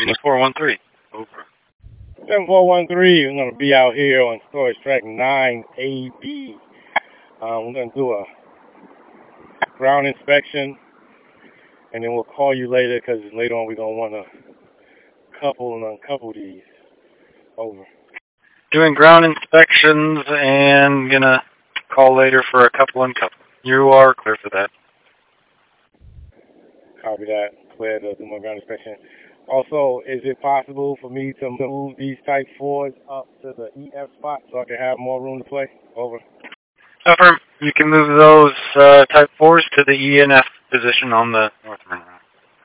7413. Over. 7413, we're going to be out here on storage track 9AB. We're going to do a ground inspection, and then we'll call you later because later on we're going to want to couple and uncouple these. Over. Doing ground inspections and gonna call later for a couple and couple. You are clear for that. Copy that. Clear to do my ground inspection. Also, is it possible for me to move these Type 4s up to the EF spot so I can have more room to play? Over. Affirm. You can move those Type 4s to the E and F position on the north rim.